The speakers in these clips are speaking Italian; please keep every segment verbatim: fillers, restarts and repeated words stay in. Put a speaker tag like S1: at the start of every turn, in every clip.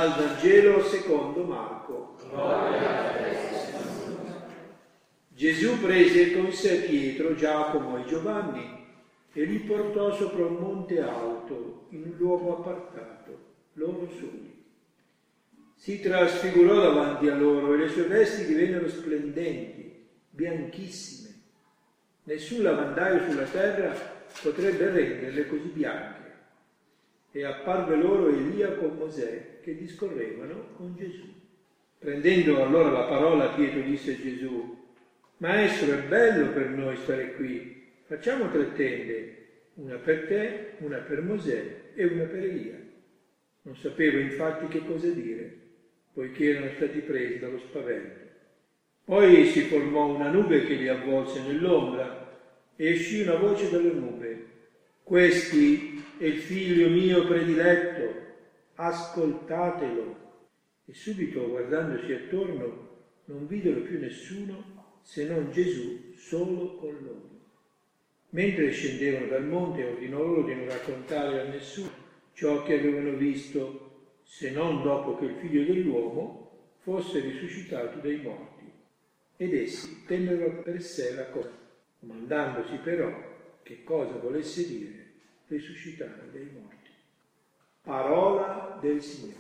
S1: Dal Vangelo secondo Marco. Gesù prese con sé Pietro, Giacomo e Giovanni e li portò sopra un monte alto, in un luogo appartato, loro soli. Si trasfigurò davanti a loro e le sue vesti divennero splendenti, bianchissime. Nessun lavandaio sulla terra potrebbe renderle così bianche. E apparve loro Elia con Mosè che discorrevano con Gesù. Prendendo allora la parola, Pietro disse a Gesù: Maestro, è bello per noi stare qui, facciamo tre tende, una per te, una per Mosè e una per Elia. Non sapevo infatti che cosa dire, poiché erano stati presi dallo spavento. Poi si formò una nube che li avvolse nell'ombra e uscì una voce dalle nube: Questi è il figlio mio prediletto, ascoltatelo. E subito, guardandosi attorno, non videro più nessuno se non Gesù solo con loro. Mentre scendevano dal monte, ordinò loro di non raccontare a nessuno ciò che avevano visto, se non dopo che il figlio dell'uomo fosse risuscitato dai morti. Ed essi tennero per sé la cosa, domandandosi però che cosa volesse dire risuscitare dai morti. Parola del Signore.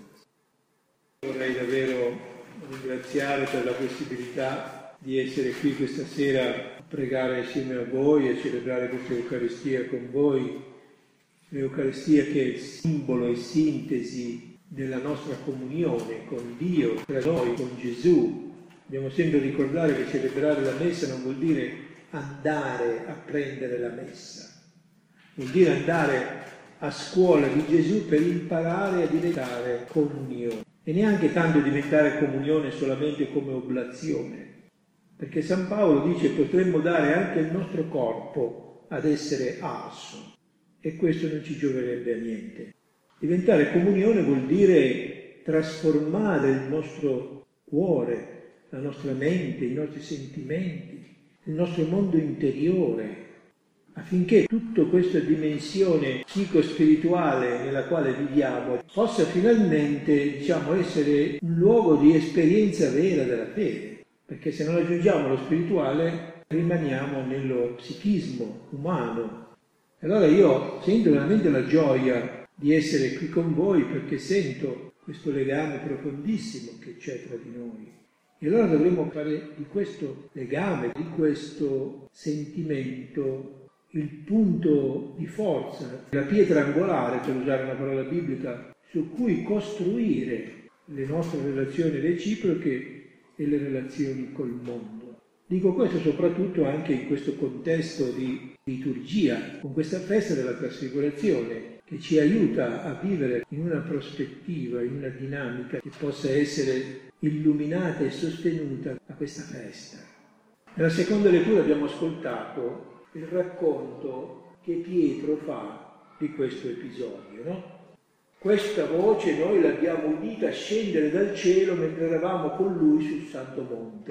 S1: Vorrei davvero ringraziare per la possibilità di essere qui questa sera a pregare assieme a voi e celebrare questa Eucaristia con voi, l'Eucaristia che è il simbolo e sintesi della nostra comunione con Dio, tra noi, con Gesù. Dobbiamo sempre ricordare che celebrare la Messa non vuol dire andare a prendere la Messa, vuol dire andare a scuola di Gesù per imparare a diventare comunione. E neanche tanto diventare comunione solamente come oblazione, perché San Paolo dice che potremmo dare anche il nostro corpo ad essere arso, e questo non ci gioverebbe a niente. Diventare comunione vuol dire trasformare il nostro cuore, la nostra mente, i nostri sentimenti, il nostro mondo interiore, affinché tutta questa dimensione psico-spirituale nella quale viviamo possa finalmente, diciamo, essere un luogo di esperienza vera della fede, perché se non aggiungiamo lo spirituale rimaniamo nello psichismo umano. Allora io sento veramente la gioia di essere qui con voi, perché sento questo legame profondissimo che c'è tra di noi. E allora dovremmo fare di questo legame, di questo sentimento, il punto di forza, la pietra angolare, per usare una parola biblica, su cui costruire le nostre relazioni reciproche e le relazioni col mondo. Dico questo soprattutto anche in questo contesto di liturgia, con questa festa della trasfigurazione, che ci aiuta a vivere in una prospettiva, in una dinamica che possa essere illuminata e sostenuta da questa festa. Nella seconda lettura abbiamo ascoltato il racconto che Pietro fa di questo episodio, no? Questa voce noi l'abbiamo udita scendere dal cielo mentre eravamo con lui sul Santo Monte,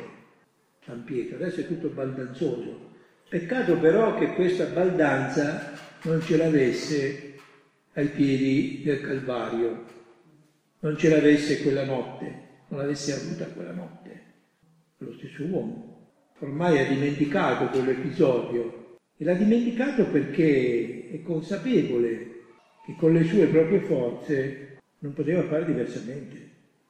S1: San Pietro. Adesso è tutto baldanzoso. Peccato però che questa baldanza non ce l'avesse ai piedi del Calvario, non ce l'avesse quella notte, non l'avesse avuta quella notte, lo stesso uomo. Ormai ha dimenticato quell'episodio. E l'ha dimenticato perché è consapevole che con le sue proprie forze non poteva fare diversamente.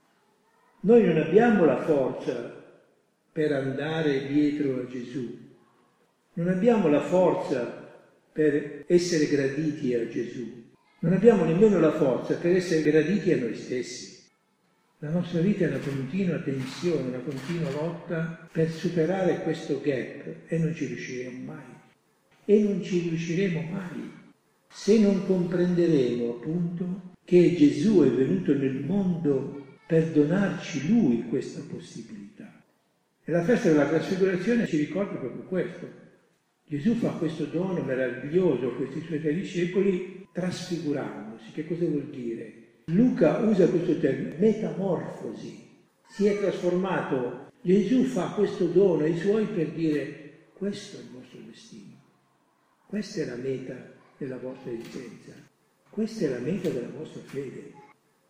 S1: Noi non abbiamo la forza per andare dietro a Gesù, non abbiamo la forza per essere graditi a Gesù, non abbiamo nemmeno la forza per essere graditi a noi stessi. La nostra vita è una continua tensione, una continua lotta per superare questo gap e non ci riusciremo mai. E non ci riusciremo mai se non comprenderemo appunto che Gesù è venuto nel mondo per donarci Lui questa possibilità. E la festa della trasfigurazione ci ricorda proprio questo. Gesù fa questo dono meraviglioso a questi suoi tre discepoli trasfigurandosi. Che cosa vuol dire? Luca usa questo termine, metamorfosi. Si è trasformato. Gesù fa questo dono ai suoi per dire: questo è il vostro destino. Questa è la meta della vostra esistenza, questa è la meta della vostra fede.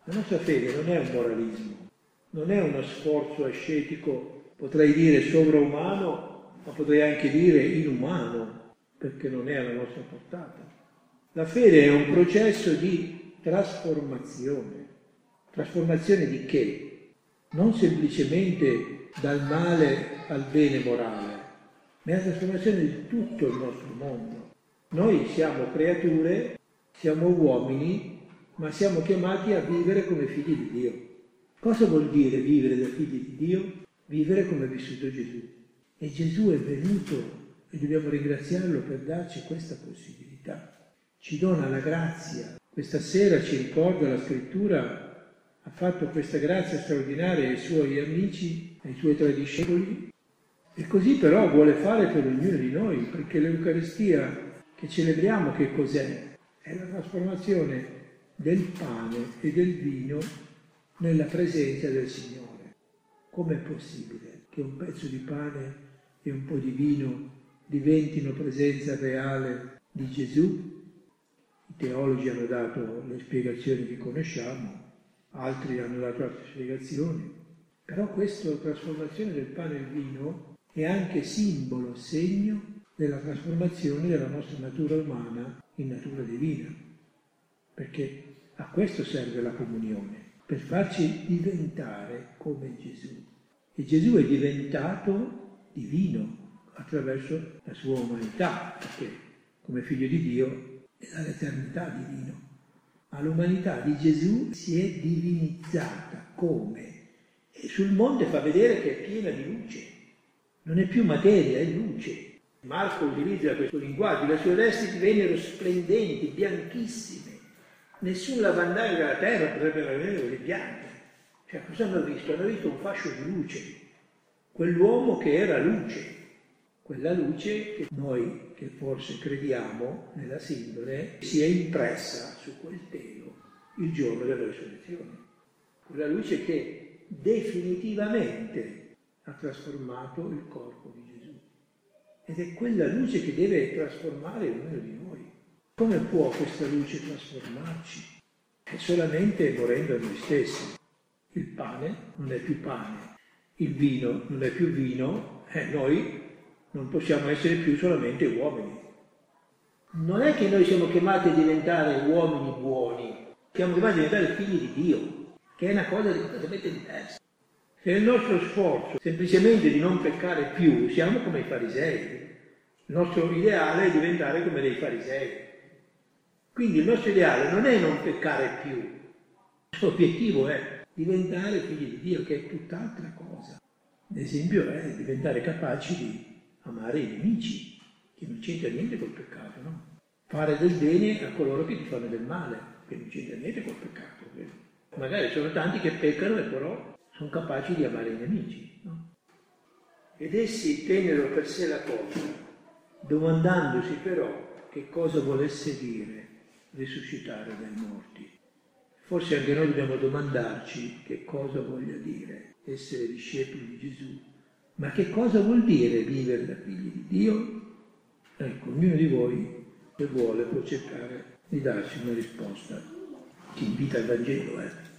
S1: La nostra fede non è un moralismo, non è uno sforzo ascetico, potrei dire sovraumano, ma potrei anche dire inumano, perché non è alla nostra portata. La fede è un processo di trasformazione. Trasformazione di che? Non semplicemente dal male al bene morale, ma è la trasformazione di tutto il nostro mondo. Noi siamo creature, siamo uomini, ma siamo chiamati a vivere come figli di Dio. Cosa vuol dire vivere da figli di Dio? Vivere come ha vissuto Gesù. E Gesù è venuto e dobbiamo ringraziarlo per darci questa possibilità. Ci dona la grazia. Questa sera ci ricorda la Scrittura, ha fatto questa grazia straordinaria ai suoi amici, ai suoi tre discepoli, e così però vuole fare per ognuno di noi, perché l'Eucaristia che celebriamo che cos'è? È la trasformazione del pane e del vino nella presenza del Signore. Com'è possibile che un pezzo di pane e un po' di vino diventino presenza reale di Gesù? I teologi hanno dato le spiegazioni che conosciamo, altri hanno dato altre spiegazioni, però questa trasformazione del pane e del vino è anche simbolo, segno della trasformazione della nostra natura umana in natura divina, perché a questo serve la comunione, per farci diventare come Gesù. E Gesù è diventato divino attraverso la sua umanità, perché come figlio di Dio è dall'eternità divino. Ma l'umanità di Gesù si è divinizzata. Come? E sul monte fa vedere che è piena di luce. Non è più materia, è luce. Marco utilizza questo linguaggio, le sue vesti divennero splendenti, bianchissime. Nessun lavandaio della terra potrebbe avere quelle bianche. Cioè, cosa hanno visto? Hanno visto un fascio di luce. Quell'uomo che era luce. Quella luce che noi, che forse crediamo nella sindone, si è impressa su quel telo il giorno della risurrezione. Quella luce che definitivamente ha trasformato il corpo di Gesù. Ed è quella luce che deve trasformare ognuno di noi. Come può questa luce trasformarci? È solamente morendo a noi stessi. Il pane non è più pane, il vino non è più vino, e noi non possiamo essere più solamente uomini. Non è che noi siamo chiamati a diventare uomini buoni, siamo chiamati a diventare figli di Dio, che è una cosa completamente diversa. Se nel nostro sforzo semplicemente di non peccare più, siamo come i farisei. Il nostro ideale è diventare come dei farisei. Quindi il nostro ideale non è non peccare più, il nostro obiettivo è diventare figli di Dio, che è tutt'altra cosa. Ad esempio è diventare capaci di amare i nemici, che non c'entra niente col peccato, no? Fare del bene a coloro che ti fanno del male, che non c'entra niente col peccato. Magari sono tanti che peccano e però sono capaci di amare i nemici, no? Ed essi tennero per sé la cosa, domandandosi però che cosa volesse dire risuscitare dai morti. Forse anche noi dobbiamo domandarci che cosa voglia dire essere discepoli di Gesù. Ma che cosa vuol dire vivere da figli di Dio? Ecco, ognuno di voi, se vuole, può cercare di darci una risposta. Ci invita il Vangelo, eh?